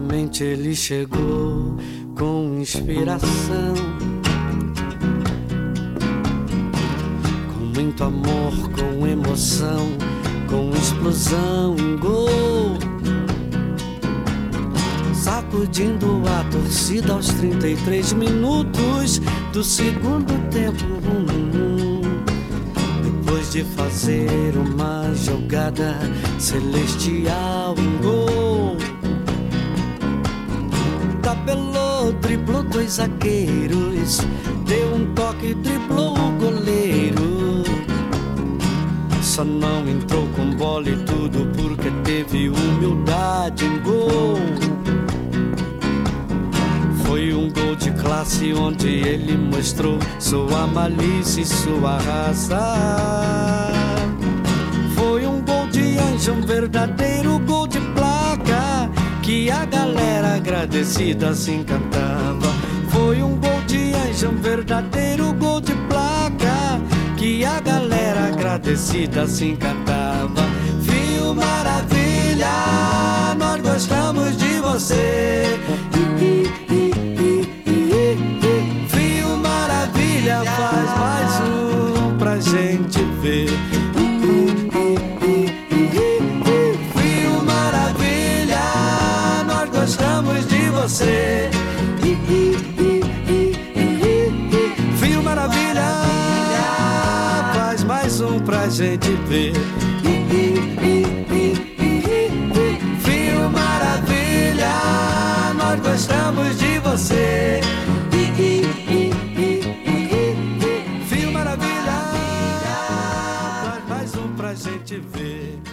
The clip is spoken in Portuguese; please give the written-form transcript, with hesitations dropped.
Finalmente ele chegou com inspiração, com muito amor, com emoção, com explosão, um gol, sacudindo a torcida aos 33 minutos do segundo tempo. Depois de fazer uma jogada celestial, um gol, tabelou, driblou dois zagueiros, deu um toque, driblou o goleiro. Só não entrou com bola e tudo porque teve humildade, um gol. Foi um gol de classe onde ele mostrou sua malícia e sua raça. Foi um gol de anjo, um verdadeiro gol de placa, que a galera agradecida se encantava. Foi um gol de anjo, um verdadeiro gol de placa, que a galera agradecida se encantava. Viu, maravilha, nós gostamos de você. Viu, maravilha, faz mais um pra gente ver. Viu, maravilha, nós gostamos de você. Viu, maravilha, faz mais um pra gente ver. Viu, maravilha, nós gostamos de você. Viu, maravilha, faz mais um pra gente ver.